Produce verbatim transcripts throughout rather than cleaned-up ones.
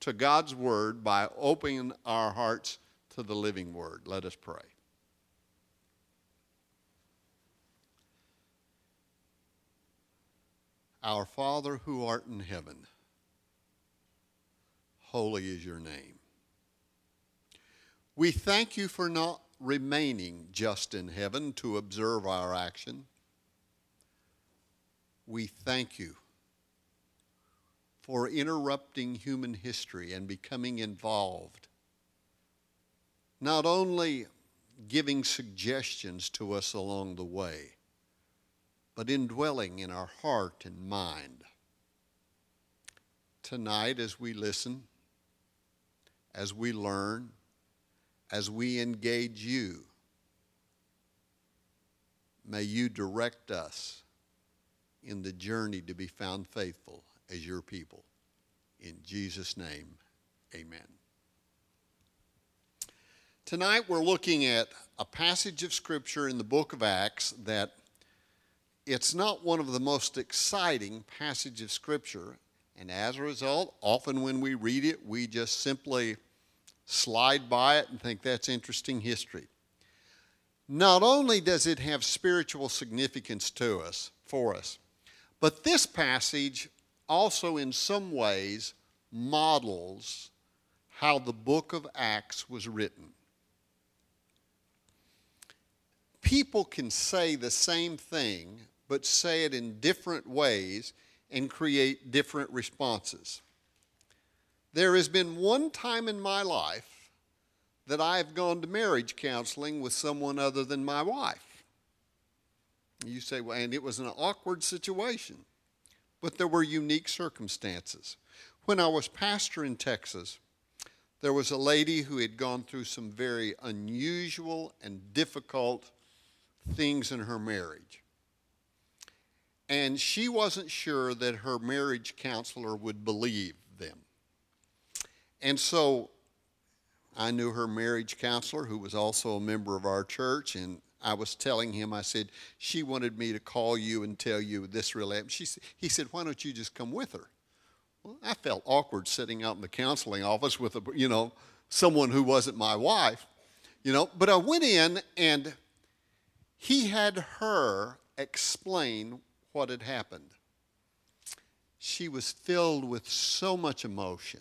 to God's Word by opening our hearts to the living Word. Let us pray. Our Father who art in heaven, holy is your name. We thank you for not remaining just in heaven to observe our action. We thank you for interrupting human history and becoming involved, not only giving suggestions to us along the way, but indwelling in our heart and mind. Tonight, as we listen, as we learn, as we engage you, may you direct us in the journey to be found faithful as your people. In Jesus' name, amen. Tonight we're looking at a passage of Scripture in the book of Acts that it's not one of the most exciting passages of Scripture, and as a result, often when we read it, we just simply slide by it and think that's interesting history. Not only does it have spiritual significance to us, for us, but this passage also in some ways models how the book of Acts was written. People can say the same thing, but say it in different ways and create different responses. There has been one time in my life that I've gone to marriage counseling with someone other than my wife. You say, well, and it was an awkward situation, but there were unique circumstances. When I was pastor in Texas, there was a lady who had gone through some very unusual and difficult things in her marriage. And she wasn't sure that her marriage counselor would believe them. And so I knew her marriage counselor, who was also a member of our church, and I was telling him, I said, she wanted me to call you and tell you this really happened. She, he said, why don't you just come with her? Well, I felt awkward sitting out in the counseling office with, a, you know, someone who wasn't my wife, you know. But I went in, and he had her explain what had happened. She was filled with so much emotion.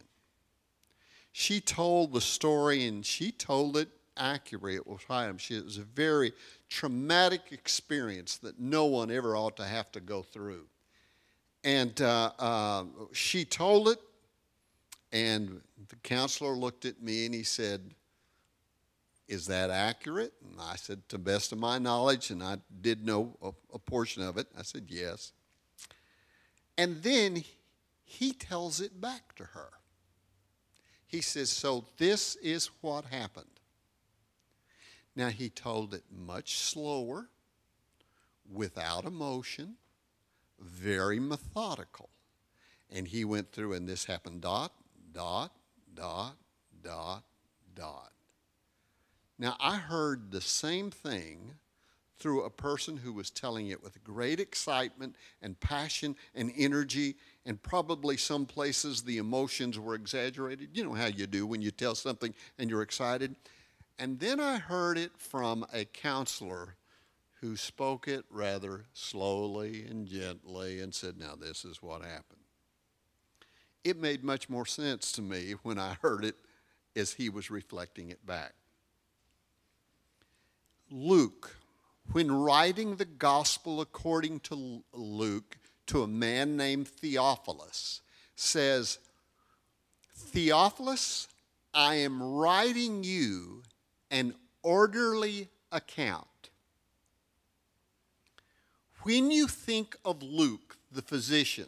She told the story, and she told it accurately. It was, it was a very traumatic experience that no one ever ought to have to go through. And uh, uh, she told it, and the counselor looked at me and he said, is that accurate? And I said, to the best of my knowledge, and I did know a, a portion of it. I said, yes. And then he tells it back to her. He says, so this is what happened. Now, he told it much slower, without emotion, very methodical. And he went through, and this happened dot, dot, dot, dot, dot. Now, I heard the same thing through a person who was telling it with great excitement and passion and energy, and probably some places the emotions were exaggerated. You know how you do when you tell something and you're excited. And then I heard it from a counselor who spoke it rather slowly and gently and said, now this is what happened. It made much more sense to me when I heard it as he was reflecting it back. Luke, when writing the gospel according to Luke to a man named Theophilus, says, Theophilus, I am writing you an orderly account. When you think of Luke, the physician,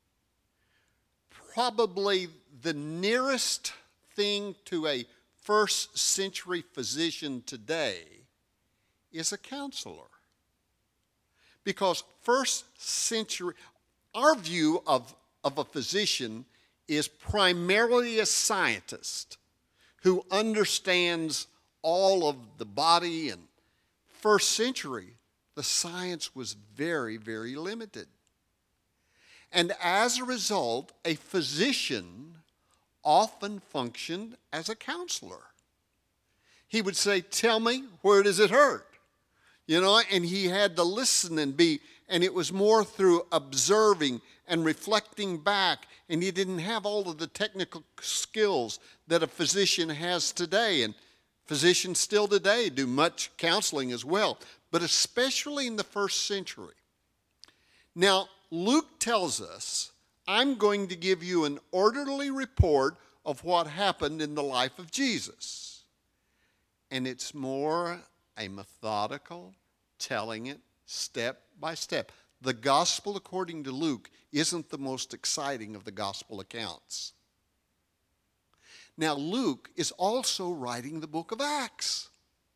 probably the nearest thing to a first century physician today is a counselor. Because first century, our view of, of a physician is primarily a scientist who understands all of the body. And first century, the science was very, very limited. And as a result, a physician often functioned as a counselor. He would say, tell me, where does it hurt? You know, and he had to listen and be, and it was more through observing and reflecting back, and he didn't have all of the technical skills that a physician has today, and physicians still today do much counseling as well, but especially in the first century. Now, Luke tells us, I'm going to give you an orderly report of what happened in the life of Jesus. And it's more a methodical telling it step by step. The gospel according to Luke isn't the most exciting of the gospel accounts. Now, Luke is also writing the book of Acts.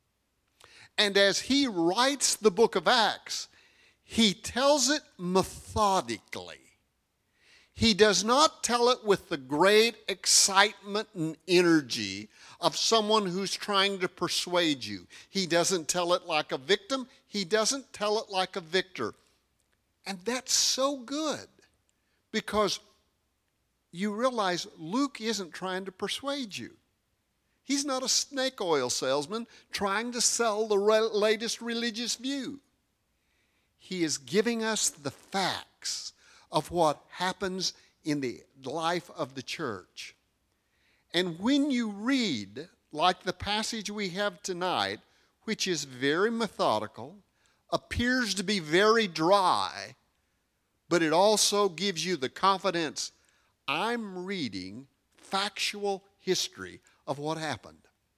And as he writes the book of Acts, he tells it methodically. He does not tell it with the great excitement and energy of someone who's trying to persuade you. He doesn't tell it like a victim. He doesn't tell it like a victor. And that's so good because you realize Luke isn't trying to persuade you. He's not a snake oil salesman trying to sell the re- latest religious view. He is giving us the facts of what happens in the life of the church. And when you read, like the passage we have tonight, which is very methodical, appears to be very dry, but it also gives you the confidence, I'm reading factual history of what happened.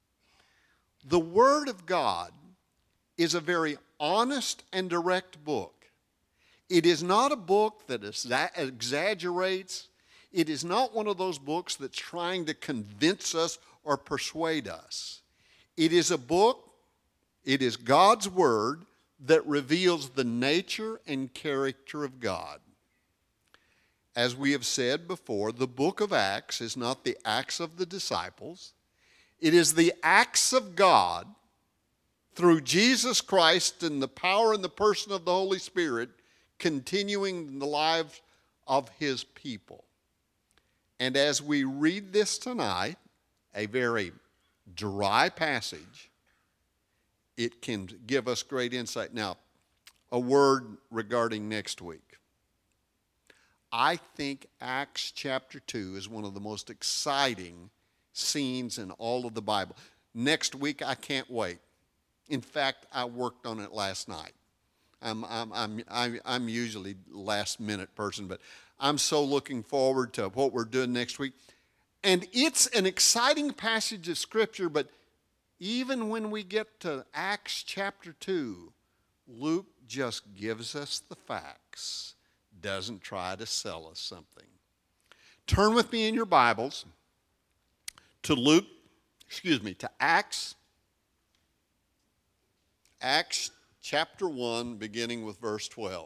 The Word of God is a very honest and direct book. It is not a book that exaggerates. It is not one of those books that's trying to convince us or persuade us. It is a book, it is God's Word that reveals the nature and character of God. As we have said before, the book of Acts is not the Acts of the disciples. It is the acts of God through Jesus Christ and the power and the person of the Holy Spirit continuing in the lives of his people. And as we read this tonight, a very dry passage, it can give us great insight. Now, a word regarding next week. I think Acts chapter two is one of the most exciting scenes in all of the Bible. Next week, I can't wait. In fact, I worked on it last night. I'm, I'm, I'm, I'm, I'm usually last minute person, but I'm so looking forward to what we're doing next week. And it's an exciting passage of Scripture, but even when we get to Acts chapter two, Luke just gives us the facts, doesn't try to sell us something. Turn with me in your Bibles to Luke, excuse me, to Acts, Acts chapter one, beginning with verse twelve.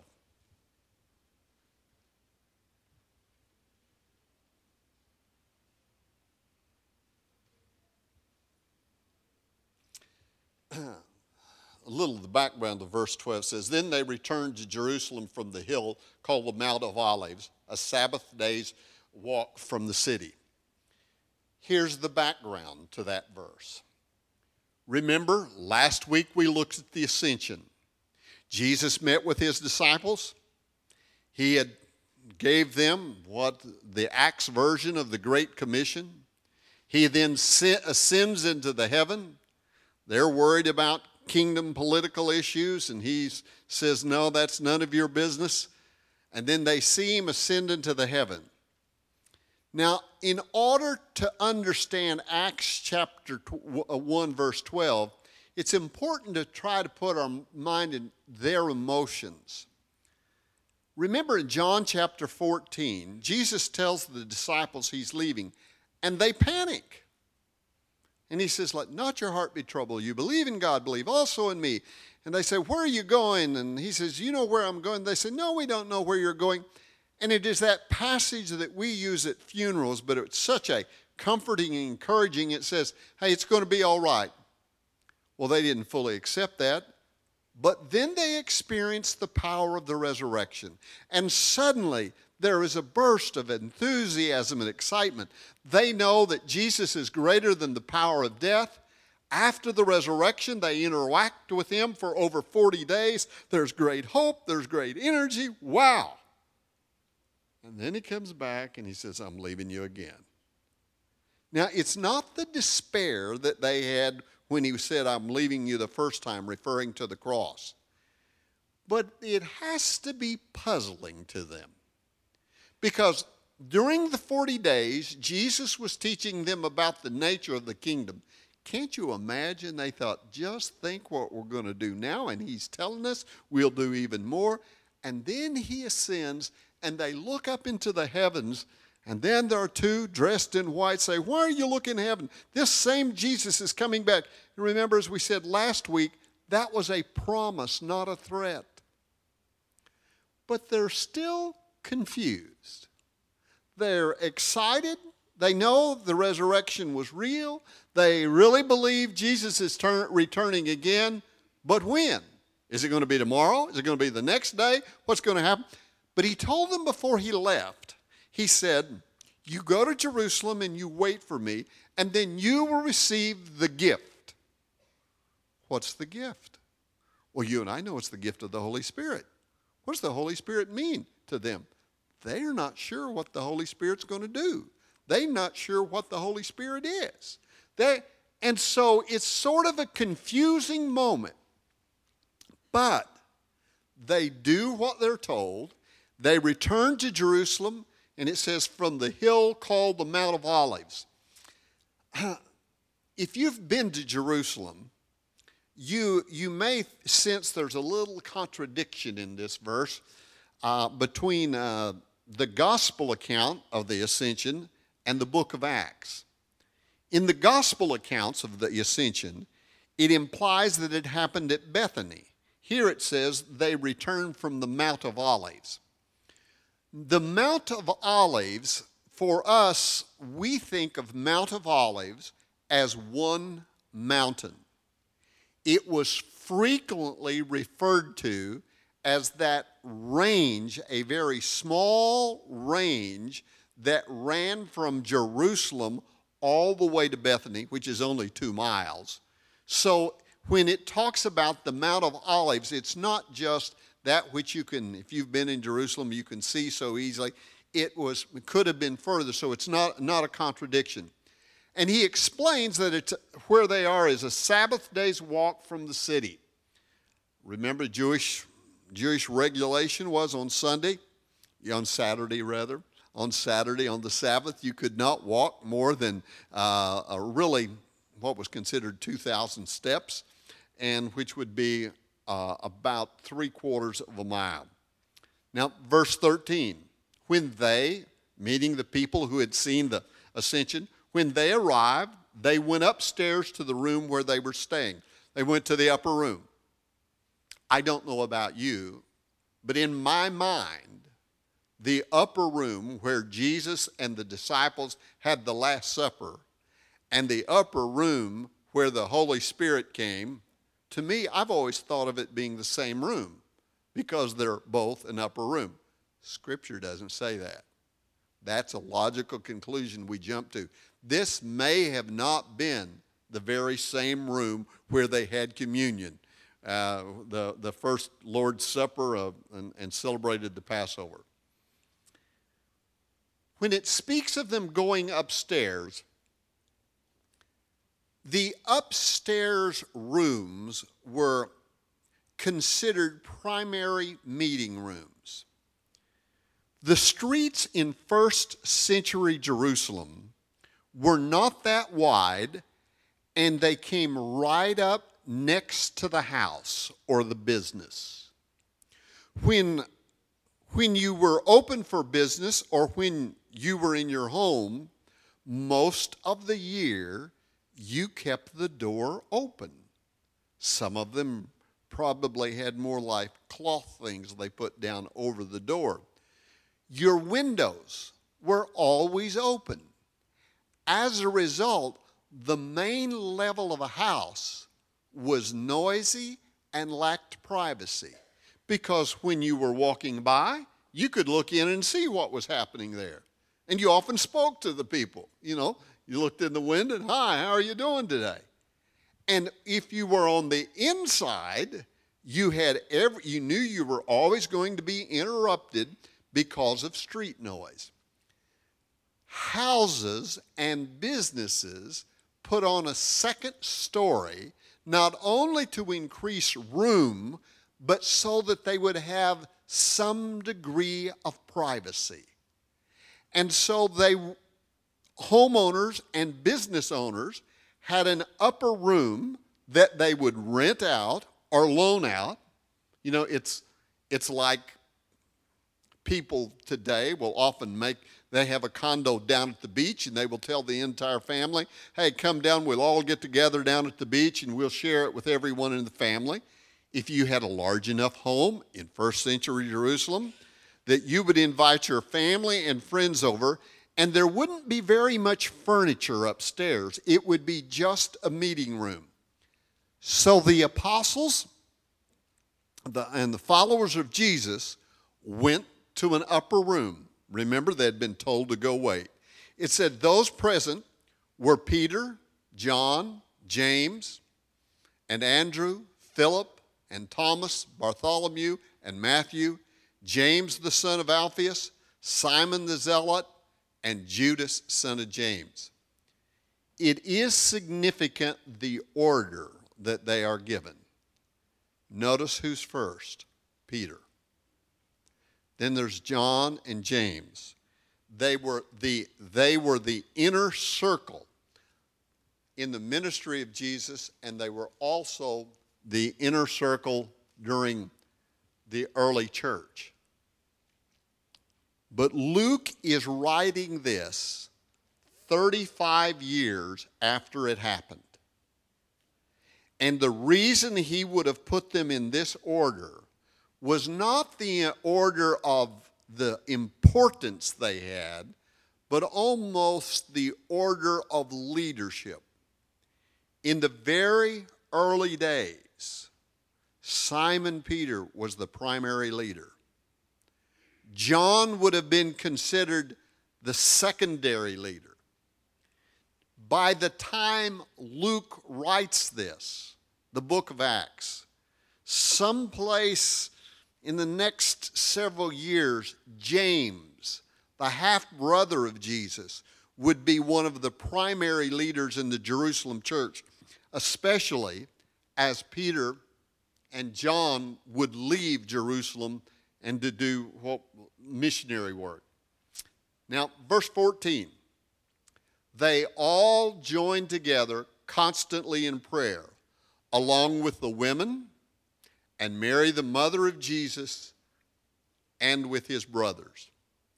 A little of the background of verse twelve says, Then they returned to Jerusalem from the hill called the Mount of Olives, a Sabbath day's walk from the city. Here's the background to that verse. Remember, last week we looked at the ascension. Jesus met with his disciples. He had gave them what the Acts version of the Great Commission. He then ascends into the heaven. They're worried about kingdom political issues, and he says, no, that's none of your business. And then they see him ascend into the heaven. Now, in order to understand Acts chapter one, verse twelve, it's important to try to put our mind in their emotions. Remember in John chapter fourteen, Jesus tells the disciples he's leaving, and they panic. And he says, let not your heart be troubled. You believe in God, believe also in me. And they say, where are you going? And he says, you know where I'm going? They say, no, we don't know where you're going. And it is that passage that we use at funerals, but it's such a comforting and encouraging. It says, hey, it's going to be all right. Well, they didn't fully accept that. But then they experienced the power of the resurrection. And suddenly there is a burst of enthusiasm and excitement. They know that Jesus is greater than the power of death. After the resurrection, they interact with him for over forty days. There's great hope. There's great energy. Wow. And then he comes back and he says, I'm leaving you again. Now, it's not the despair that they had when he said, I'm leaving you the first time, referring to the cross. But it has to be puzzling to them. Because during the forty days, Jesus was teaching them about the nature of the kingdom. Can't you imagine? They thought, just think what we're going to do now, and he's telling us we'll do even more. And then he ascends, and they look up into the heavens, and then there are two dressed in white say, why are you looking in heaven? This same Jesus is coming back. And remember, as we said last week, that was a promise, not a threat. But they're still confused. They're excited. They know the resurrection was real. They really believe Jesus is turn, returning again. But when? Is it going to be tomorrow? Is it going to be the next day? What's going to happen? But he told them before he left, he said, you go to Jerusalem and you wait for me, and then you will receive the gift. What's the gift? Well, you and I know it's the gift of the Holy Spirit. What does the Holy Spirit mean to them? They're not sure what the Holy Spirit's going to do. They're not sure what the Holy Spirit is. They, and so it's sort of a confusing moment. But they do what they're told. They return to Jerusalem, and it says from the hill called the Mount of Olives. If you've been to Jerusalem, you, you may sense there's a little contradiction in this verse uh, between uh, the gospel account of the ascension and the book of Acts. In the gospel accounts of the ascension, it implies that it happened at Bethany. Here it says they returned from the Mount of Olives. The Mount of Olives, for us, we think of Mount of Olives as one mountain. It was frequently referred to as that range, a very small range that ran from Jerusalem all the way to Bethany, which is only two miles. So when it talks about the Mount of Olives, it's not just that which you can, if you've been in Jerusalem, you can see so easily. It was, it could have been further, so it's not, not a contradiction. And he explains that it's, where they are is a Sabbath day's walk from the city. Remember, Jewish, Jewish regulation was on Sunday, on Saturday rather. On Saturday, on the Sabbath, you could not walk more than uh, a really what was considered two thousand steps, and which would be uh, about three quarters of a mile. Now, verse thirteen, when they, meaning the people who had seen the ascension, when they arrived, they went upstairs to the room where they were staying. They went to the upper room. I don't know about you, but in my mind, the upper room where Jesus and the disciples had the Last Supper and the upper room where the Holy Spirit came, to me, I've always thought of it being the same room because they're both an upper room. Scripture doesn't say that. That's a logical conclusion we jump to. This may have not been the very same room where they had communion, uh, the, the first Lord's Supper of, and, and celebrated the Passover. When it speaks of them going upstairs, the upstairs rooms were considered primary meeting rooms. The streets in first century Jerusalem were not that wide, and they came right up next to the house or the business. When, when you were open for business or when you were in your home, most of the year you kept the door open. Some of them probably had more like cloth things they put down over the door. Your windows were always open. As a result, the main level of a house was noisy and lacked privacy, because when you were walking by, you could look in and see what was happening there. And you often spoke to the people. You know, you looked in the window and, hi, how are you doing today? And if you were on the inside, you had every, you knew you were always going to be interrupted because of street noise. Houses and businesses put on a second story, not only to increase room, but so that they would have some degree of privacy. And so they, homeowners and business owners had an upper room that they would rent out or loan out. You know, it's, it's like people today will often make, they have a condo down at the beach and they will tell the entire family, hey, come down, we'll all get together down at the beach and we'll share it with everyone in the family. If you had a large enough home in first century Jerusalem, that you would invite your family and friends over, and there wouldn't be very much furniture upstairs. It would be just a meeting room. So the apostles the, and the followers of Jesus went to an upper room. Remember, they had been told to go wait. It said those present were Peter, John, James, and Andrew, Philip, and Thomas, Bartholomew, and Matthew, James the son of Alphaeus, Simon the Zealot, and Judas son of James. It is significant the order that they are given. Notice who's first, Peter. Then there's John and James. They were the, they were the inner circle in the ministry of Jesus, and they were also the inner circle during the early church. But Luke is writing this thirty-five years after it happened. And the reason he would have put them in this order was not the order of the importance they had, but almost the order of leadership. In the very early days, Simon Peter was the primary leader. John would have been considered the secondary leader. By the time Luke writes this, the book of Acts, someplace in the next several years, James, the half-brother of Jesus, would be one of the primary leaders in the Jerusalem church, especially as Peter and John would leave Jerusalem and to do what, missionary work. Now, verse fourteen. They all joined together constantly in prayer, along with the women and Mary, the mother of Jesus, and with his brothers.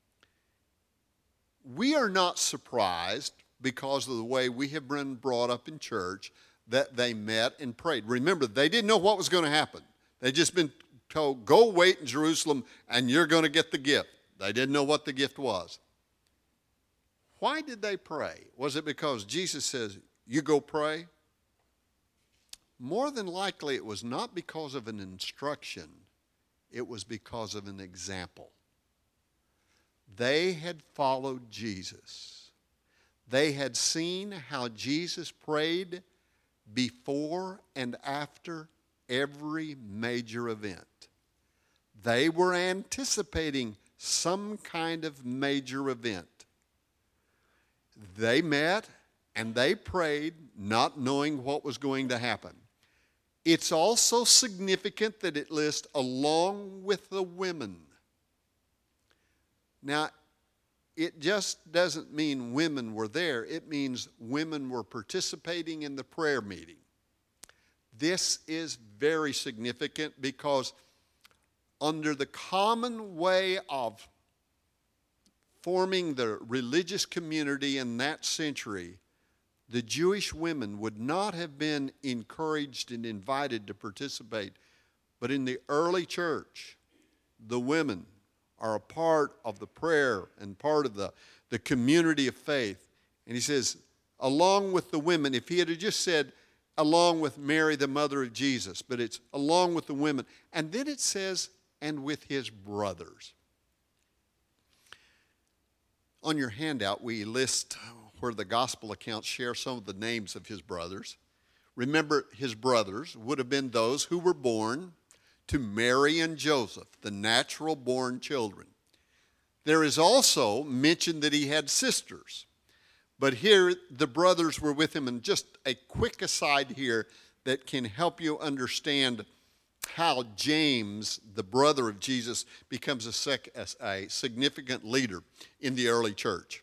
We are not surprised, because of the way we have been brought up in church, that they met and prayed. Remember, they didn't know what was going to happen. They'd just been told, go wait in Jerusalem and you're going to get the gift. They didn't know what the gift was. Why did they pray? Was it because Jesus says, you go pray? More than likely, it was not because of an instruction. It was because of an example. They had followed Jesus. They had seen how Jesus prayed before and after every major event. They were anticipating some kind of major event. They met and they prayed, not knowing what was going to happen. It's also significant that it lists along with the women. Now, it just doesn't mean women were there. It means women were participating in the prayer meeting. This is very significant because under the common way of forming the religious community in that century, the Jewish women would not have been encouraged and invited to participate. But in the early church, the women are a part of the prayer and part of the, the community of faith. And he says, along with the women, if he had just said, along with Mary, the mother of Jesus, but it's along with the women. And then it says, and with his brothers. On your handout, we list where the gospel accounts share some of the names of his brothers. Remember, his brothers would have been those who were born to Mary and Joseph, the natural-born children. There is also mention that he had sisters. But here, the brothers were with him. And just a quick aside here that can help you understand how James, the brother of Jesus, becomes a, sec- a significant leader in the early church.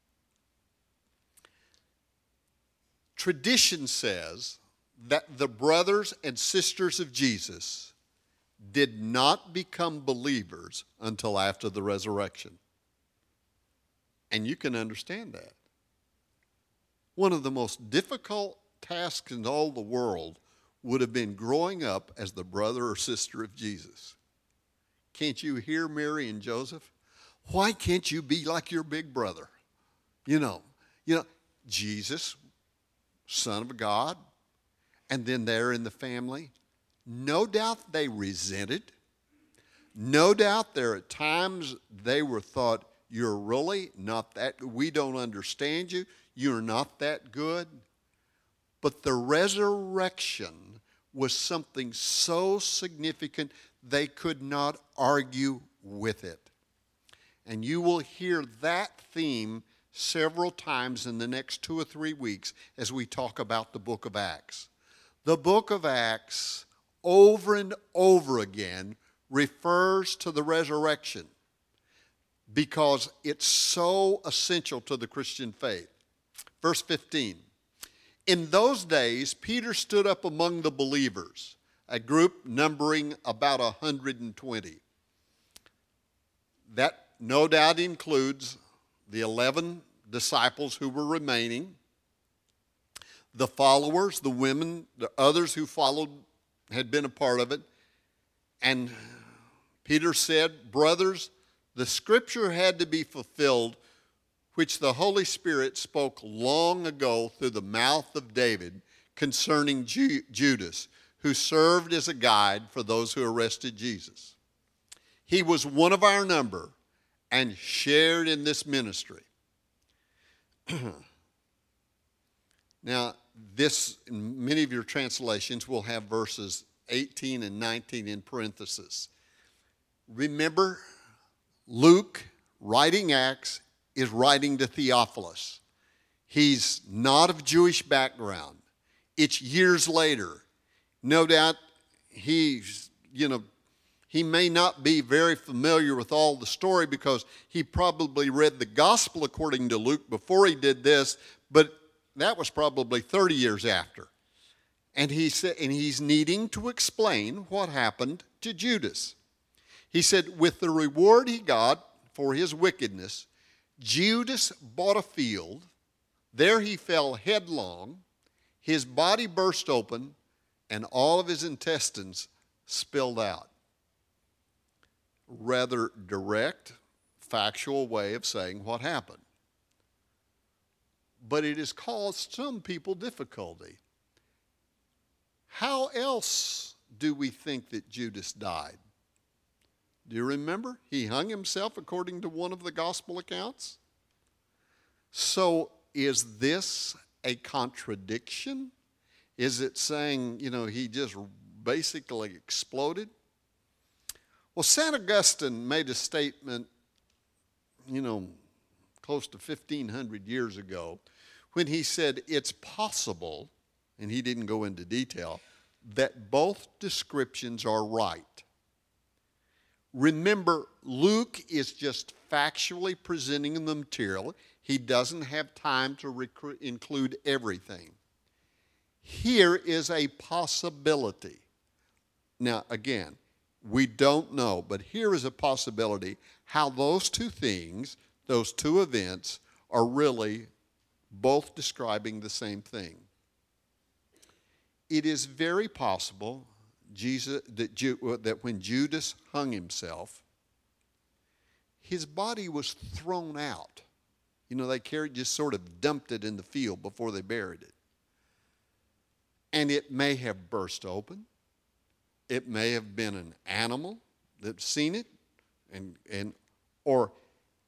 Tradition says that the brothers and sisters of Jesus did not become believers until after the resurrection. And you can understand that. One of the most difficult tasks in all the world would have been growing up as the brother or sister of Jesus. Can't you hear Mary and Joseph? Why can't you be like your big brother? You know, you know, Jesus, Son of God, and then they're in the family. No doubt they resented. No doubt there at times they were thought, you're really not that, we don't understand you, you're not that good. But the resurrection was something so significant they could not argue with it. And you will hear that theme several times in the next two or three weeks as we talk about the book of Acts. The book of Acts, over and over again, refers to the resurrection because it's so essential to the Christian faith. Verse fifteen. In those days, Peter stood up among the believers, a group numbering about one hundred twenty. That no doubt includes the eleven disciples who were remaining, the followers, the women, the others who followed, had been a part of it. And Peter said, brothers, the scripture had to be fulfilled which the Holy Spirit spoke long ago through the mouth of David concerning Ju- Judas, who served as a guide for those who arrested Jesus. He was one of our number and shared in this ministry. Now, this, in many of your translations, will have verses eighteen and nineteen in parentheses. Remember, Luke, writing Acts, is writing to Theophilus. He's not of Jewish background. It's years later. No doubt he's, you know, he may not be very familiar with all the story because he probably read the gospel according to Luke before he did this, but that was probably thirty years after. And he said, and he's needing to explain what happened to Judas. He said, with the reward he got for his wickedness, Judas bought a field. There he fell headlong. His body burst open, and all of his intestines spilled out. Rather direct, factual way of saying what happened. But it has caused some people difficulty. How else do we think that Judas died? Do you remember? He hung himself according to one of the gospel accounts. So is this a contradiction? Is it saying, you know, he just basically exploded? Well, Saint Augustine made a statement, you know, close to fifteen hundred years ago when he said it's possible, and he didn't go into detail, that both descriptions are right. Remember, Luke is just factually presenting the material. He doesn't have time to rec- include everything. Here is a possibility. Now, again, we don't know, but here is a possibility how those two things, those two events, are really both describing the same thing. It is very possible Jesus, that, Ju, that when Judas hung himself, his body was thrown out. You know, they carried, just sort of dumped it in the field before they buried it. And it may have burst open. It may have been an animal that's seen it, and and or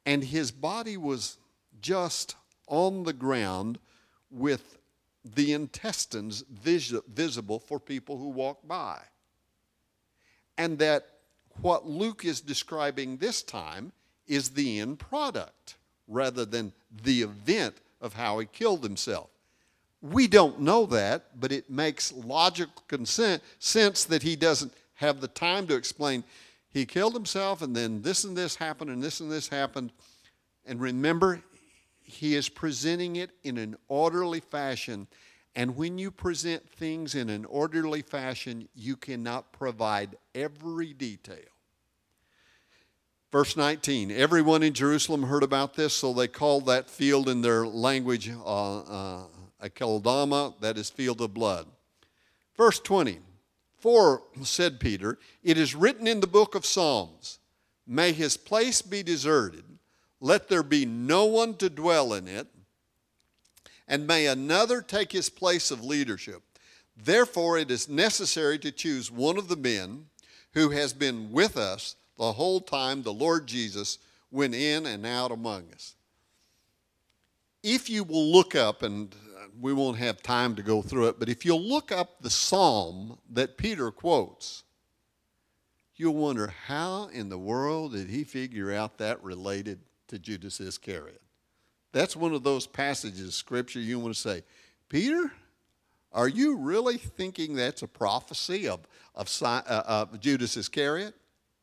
and his body was just on the ground with the intestines vis- visible for people who walk by. And that what Luke is describing this time is the end product rather than the event of how he killed himself. We don't know that, but it makes logical consent, sense that he doesn't have the time to explain. He killed himself, and then this and this happened, and this and this happened. And remember, he is presenting it in an orderly fashion. And when you present things in an orderly fashion, you cannot provide every detail. Verse nineteen, everyone in Jerusalem heard about this, so they called that field in their language uh, uh, Akeldama, that is field of blood. Verse twenty, for, said Peter, it is written in the book of Psalms, may his place be deserted, let there be no one to dwell in it, and may another take his place of leadership. Therefore it is necessary to choose one of the men who has been with us the whole time the Lord Jesus went in and out among us. If you will look up, and we won't have time to go through it, but if you'll look up the psalm that Peter quotes, you'll wonder how in the world did he figure out that related to Judas Iscariot. That's one of those passages of Scripture you want to say, Peter, are you really thinking that's a prophecy of, of, uh, of Judas Iscariot?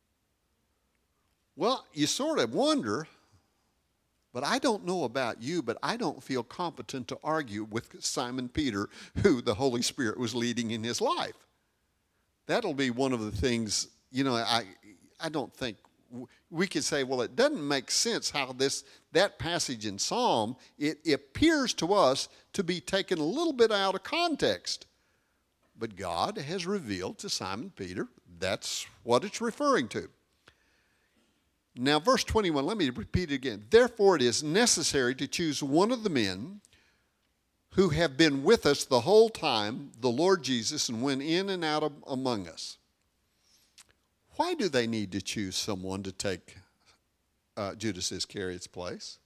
Well, you sort of wonder, but I don't know about you, but I don't feel competent to argue with Simon Peter, who the Holy Spirit was leading in his life. That'll be one of the things, you know, I, I don't think we could say, well, it doesn't make sense how this, that passage in Psalm, it, it appears to us to be taken a little bit out of context. But God has revealed to Simon Peter, that's what it's referring to. Now, verse twenty-one, let me repeat it again. Therefore, it is necessary to choose one of the men who have been with us the whole time, the Lord Jesus, and went in and out of, among us. Why do they need to choose someone to take uh, Judas Iscariot's place?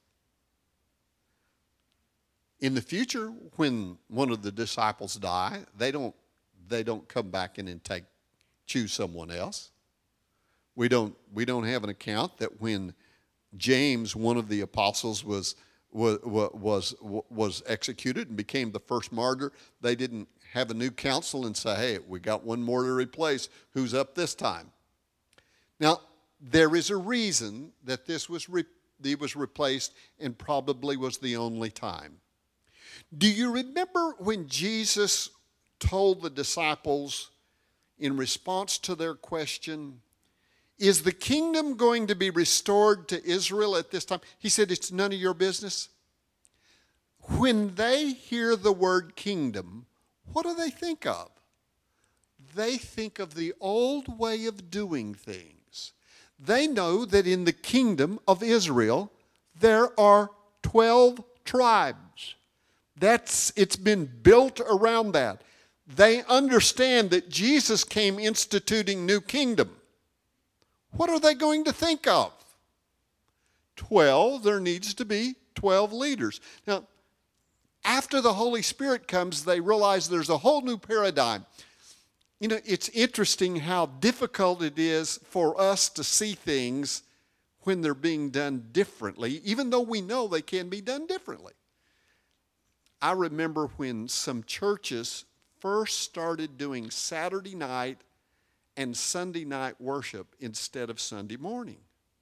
In the future, when one of the disciples die, they don't, they don't come back in and take, choose someone else. We don't, we don't have an account that when James, one of the apostles, was, was, was, was executed and became the first martyr, they didn't have a new council and say, hey, we got one more to replace. Who's up this time? Now, there is a reason that this was, re- he was replaced and probably was the only time. Do you remember when Jesus told the disciples in response to their question, is the kingdom going to be restored to Israel at this time? He said, it's none of your business. When they hear the word kingdom, what do they think of? They think of the old way of doing things. They know that in the kingdom of Israel, there are twelve tribes. That's, it's been built around that. They understand that Jesus came instituting new kingdom. What are they going to think of? Twelve, there needs to be twelve leaders. Now, after the Holy Spirit comes, they realize there's a whole new paradigm. You know, it's interesting how difficult it is for us to see things when they're being done differently, even though we know they can be done differently. I remember when some churches first started doing Saturday night and Sunday night worship instead of Sunday morning.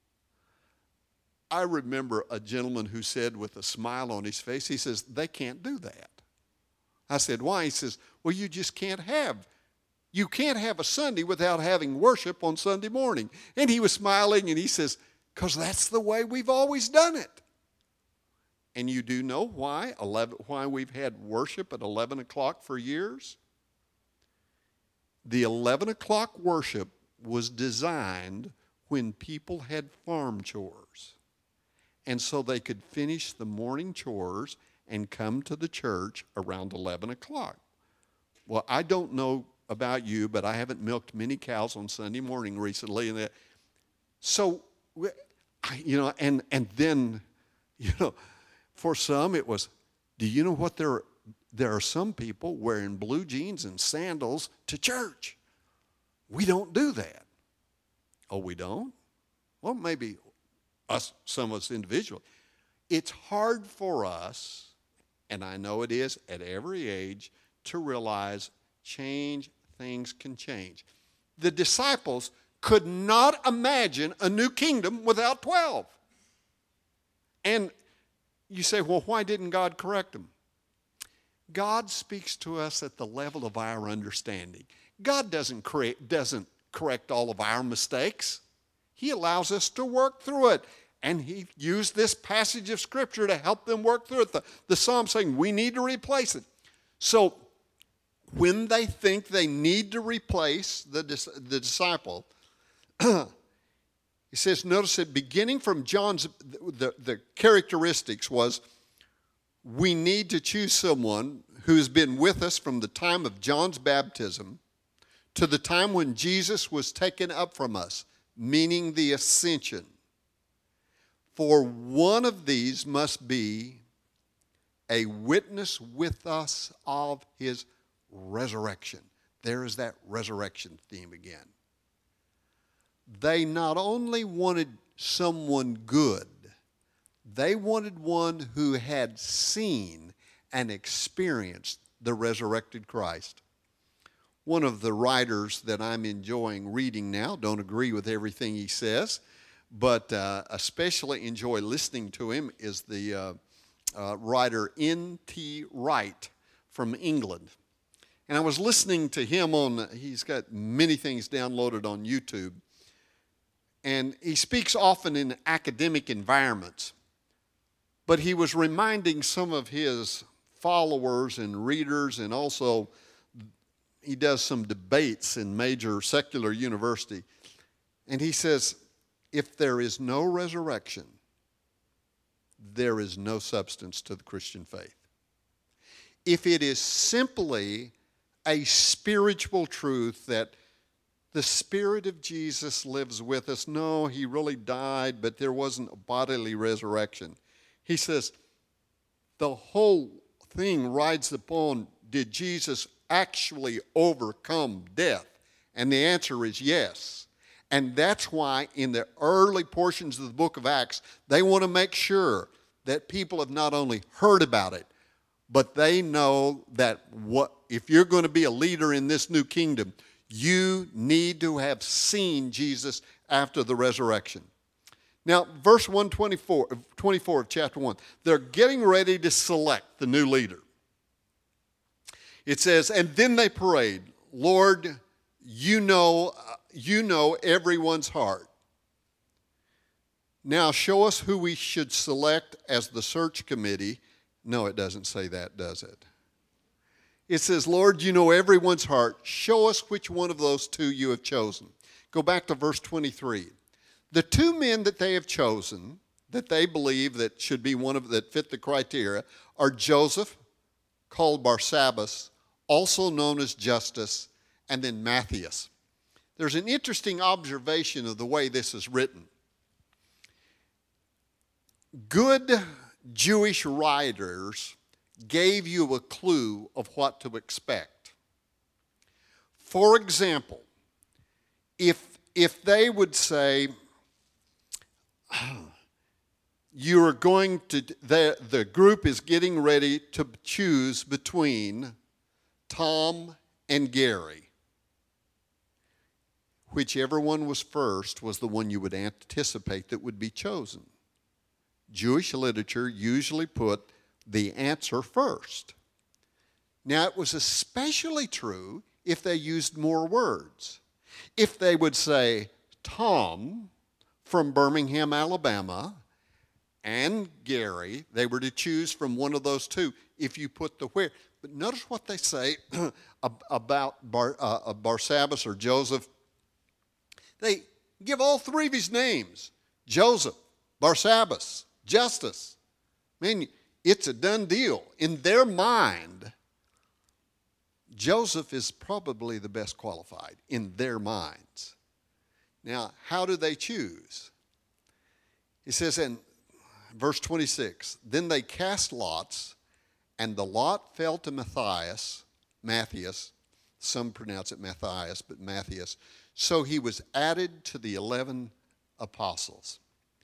I remember a gentleman who said with a smile on his face, he says, they can't do that. I said, why? He says, well, you just can't have, you can't have a Sunday without having worship on Sunday morning. And he was smiling and he says, because that's the way we've always done it. And you do know why, eleven, why we've had worship at eleven o'clock for years? The eleven o'clock worship was designed when people had farm chores. And so they could finish the morning chores and come to the church around eleven o'clock. Well, I don't know about you, but I haven't milked many cows on Sunday morning recently. And that, so I, you know, and, and then, you know, for some it was, do you know what there, there are some people wearing blue jeans and sandals to church. We don't do that. Oh, we don't? Well, maybe us, some of us individually. It's hard for us, and I know it is at every age, to realize change, things can change. The disciples could not imagine a new kingdom without twelve. And you say, well, why didn't God correct them? God speaks to us at the level of our understanding. God doesn't create, doesn't correct all of our mistakes. He allows us to work through it. And he used this passage of Scripture to help them work through it. The, the Psalm saying, we need to replace it. So when they think they need to replace the, the disciple, he says, notice that beginning from John's, the, the characteristics was, we need to choose someone who has been with us from the time of John's baptism to the time when Jesus was taken up from us, meaning the ascension. For one of these must be a witness with us of his resurrection. There is that resurrection theme again. They not only wanted someone good, they wanted one who had seen and experienced the resurrected Christ. One of the writers that I'm enjoying reading now, don't agree with everything he says, but uh, especially enjoy listening to him, is the uh, uh, writer N T Wright from England. And I was listening to him on, he's got many things downloaded on YouTube, and he speaks often in academic environments. But he was reminding some of his followers and readers, and also he does some debates in major secular university. And he says, if there is no resurrection, there is no substance to the Christian faith. If it is simply a spiritual truth that the Spirit of Jesus lives with us, no, he really died, but there wasn't a bodily resurrection. He says, the whole thing rides upon, did Jesus actually overcome death? And the answer is yes. And that's why in the early portions of the book of Acts, they want to make sure that people have not only heard about it, but they know that what if you're going to be a leader in this new kingdom, you need to have seen Jesus after the resurrection. Now, verse one twenty-four, twenty-four of chapter one, they're getting ready to select the new leader. It says, and then they prayed, Lord, you know, you know everyone's heart. Now show us who we should select as the search committee. No, it doesn't say that, does it? It says, Lord, you know everyone's heart. Show us which one of those two you have chosen. Go back to verse twenty-three. The two men that they have chosen, that they believe that should be one of that fit the criteria, are Joseph, called Barsabbas, also known as Justus, and then Matthias. There's an interesting observation of the way this is written. Good Jewish writers gave you a clue of what to expect. For example, if, if they would say, you are going to, the, the group is getting ready to choose between Tom and Gary. Whichever one was first was the one you would anticipate that would be chosen. Jewish literature usually put the answer first. Now, it was especially true if they used more words. If they would say, Tom from Birmingham, Alabama, and Gary, they were to choose from one of those two if you put the where. But notice what they say about Bar, uh, Barsabbas or Joseph. They give all three of his names. Joseph, Barsabbas, Justus. I mean, it's a done deal. In their mind, Joseph is probably the best qualified in their minds. Now, how do they choose? He says in verse twenty-six, then they cast lots, and the lot fell to Matthias, Matthias, some pronounce it Matthias, but Matthias. So he was added to the eleven apostles.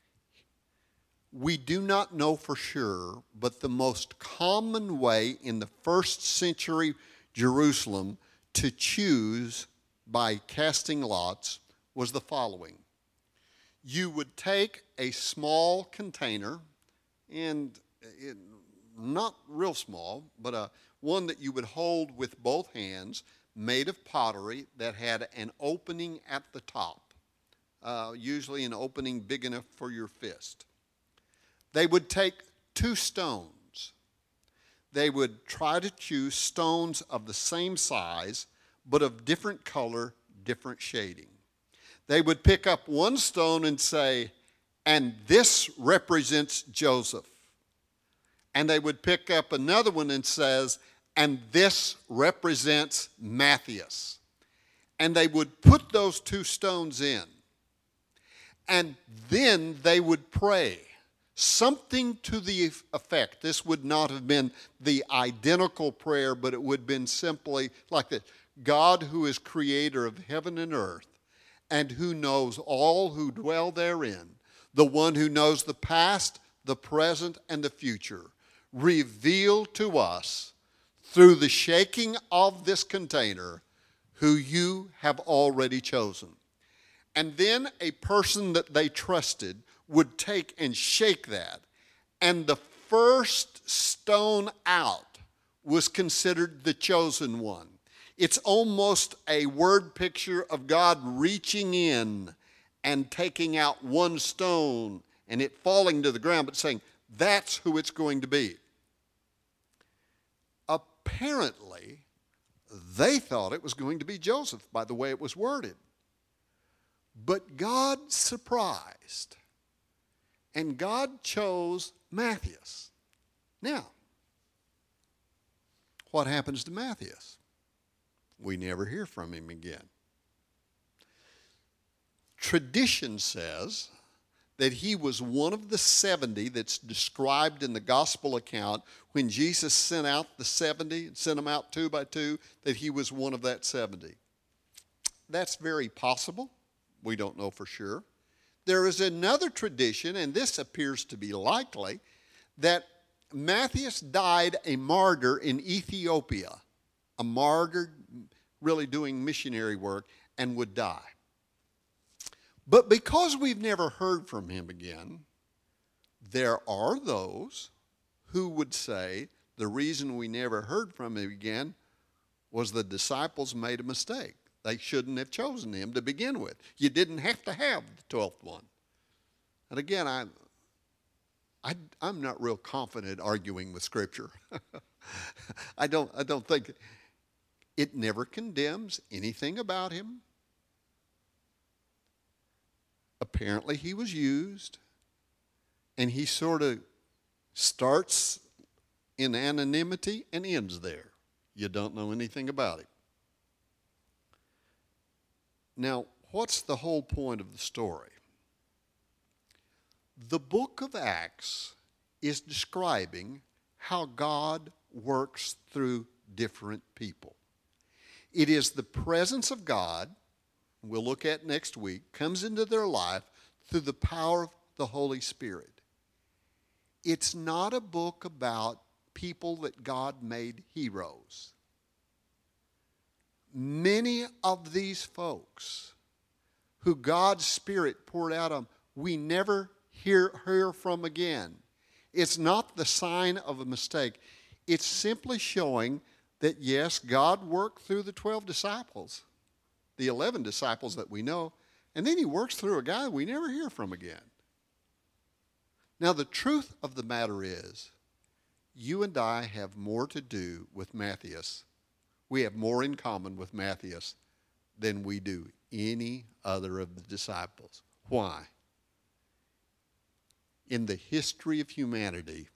We do not know for sure, but the most common way in the first century Jerusalem to choose by casting lots was the following. You would take a small container, and it, not real small, but a, one that you would hold with both hands, made of pottery that had an opening at the top, uh, usually an opening big enough for your fist. They would take two stones. They would try to choose stones of the same size, but of different color, different shading. They would pick up one stone and say, and this represents Joseph. And they would pick up another one and says, and this represents Matthias. And they would put those two stones in. And then they would pray. Something to the effect, this would not have been the identical prayer, but it would have been simply like this. God, who is creator of heaven and earth, and who knows all who dwell therein, the one who knows the past, the present, and the future, reveal to us through the shaking of this container who you have already chosen. And then a person that they trusted would take and shake that, and the first stone out was considered the chosen one. It's almost a word picture of God reaching in and taking out one stone and it falling to the ground, but saying, that's who it's going to be. Apparently, they thought it was going to be Joseph by the way it was worded. But God surprised. And God chose Matthias. Now, what happens to Matthias? We never hear from him again. Tradition says that he was one of the seventy that's described in the gospel account when Jesus sent out the seventy, sent them out two by two, that he was one of that seventy. That's very possible. We don't know for sure. There is another tradition, and this appears to be likely, that Matthias died a martyr in Ethiopia, a martyr really doing missionary work, and would die. But because we've never heard from him again, there are those who would say the reason we never heard from him again was the disciples made a mistake. They shouldn't have chosen him to begin with. You didn't have to have the twelfth one. And again, I, I, I'm not real confident arguing with Scripture. I don't, I don't think it never condemns anything about him. Apparently he was used, and he sort of starts in anonymity and ends there. You don't know anything about him. Now, what's the whole point of the story? The book of Acts is describing how God works through different people. It is the presence of God, we'll look at next week, comes into their life through the power of the Holy Spirit. It's not a book about people that God made heroes. Many of these folks who God's Spirit poured out on, we never hear, hear from again. It's not the sign of a mistake. It's simply showing that, yes, God worked through the twelve disciples, the eleven disciples that we know, and then he works through a guy we never hear from again. Now, the truth of the matter is, you and I have more to do with Matthias. We have more in common with Matthias than we do any other of the disciples. Why? In the history of humanity,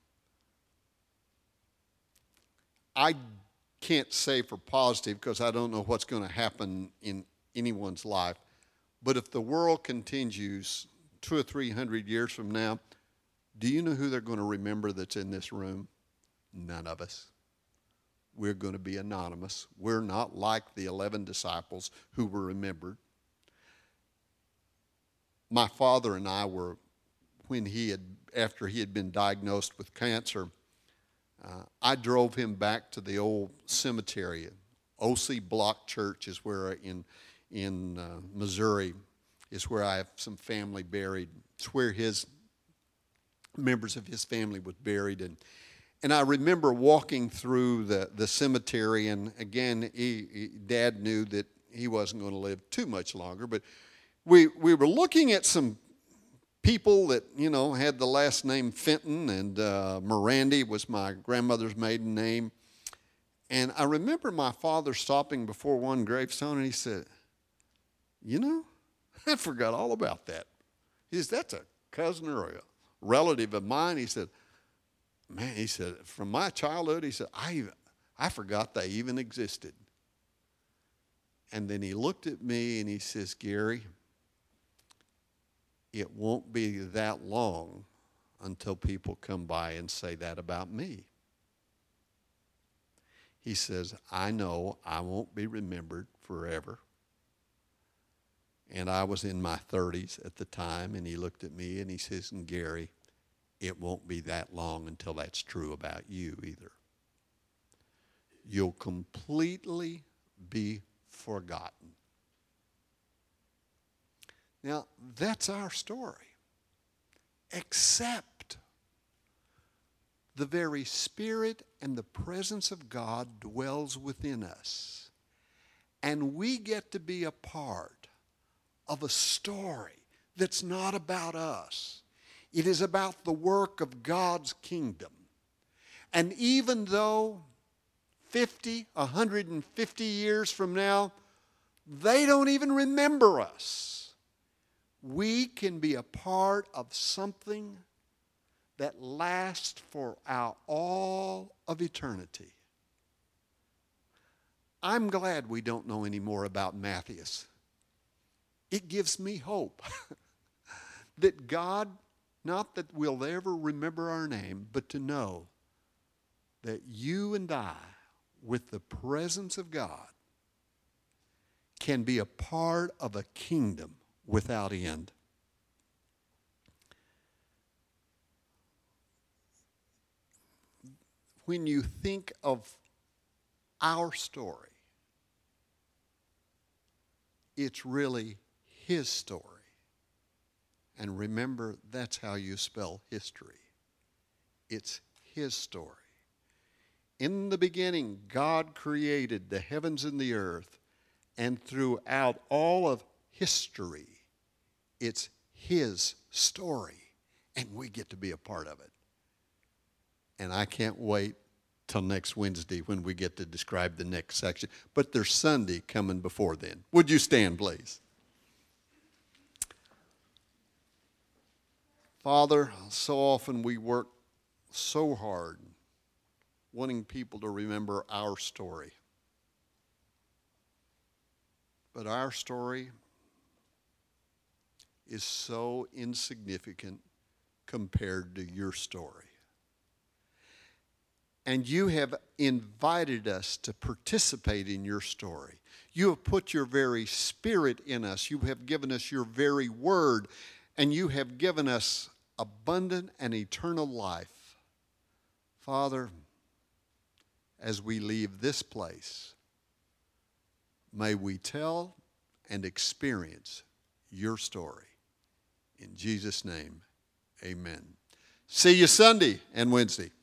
I can't say for positive because I don't know what's going to happen in anyone's life, but if the world continues two or three hundred years from now, do you know who they're going to remember that's in this room? None of us. We're going to be anonymous. We're not like the eleven disciples who were remembered. My father and I were, when he had, after he had been diagnosed with cancer, uh, I drove him back to the old cemetery. O C Block Church is where in, in uh, Missouri is where I have some family buried. It's where his members of his family was buried. And, and I remember walking through the, the cemetery, and again, he, he, Dad knew that he wasn't going to live too much longer, but we, we were looking at some people that, you know, had the last name Fenton, and uh, Mirandy was my grandmother's maiden name. And I remember my father stopping before one gravestone, and he said, you know, I forgot all about that. He says, that's a cousin or a relative of mine. He said, man, he said, from my childhood, he said, I, I forgot they even existed. And then he looked at me and he says, Gary, it won't be that long until people come by and say that about me. He says, I know I won't be remembered forever. And I was in my thirties at the time, and he looked at me and he says, and Gary, it won't be that long until that's true about you either. You'll completely be forgotten. Now, that's our story. Except the very Spirit and the presence of God dwells within us. And we get to be a part of a story that's not about us. It is about the work of God's kingdom. And even though fifty, one hundred fifty years from now, they don't even remember us, we can be a part of something that lasts for our all of eternity. I'm glad we don't know any more about Matthias. It gives me hope that God, not that we'll ever remember our name, but to know that you and I, with the presence of God, can be a part of a kingdom without end. When you think of our story, it's really his story. And remember, that's how you spell history. It's his story. In the beginning, God created the heavens and the earth, and throughout all of history, it's his story, and we get to be a part of it. And I can't wait till next Wednesday when we get to describe the next section. But there's Sunday coming before then. Would you stand, please? Father, so often we work so hard wanting people to remember our story. But our story is so insignificant compared to your story. And you have invited us to participate in your story. You have put your very Spirit in us. You have given us your very word, and you have given us abundant and eternal life. Father, as we leave this place, may we tell and experience your story. In Jesus' name, amen. See you Sunday and Wednesday.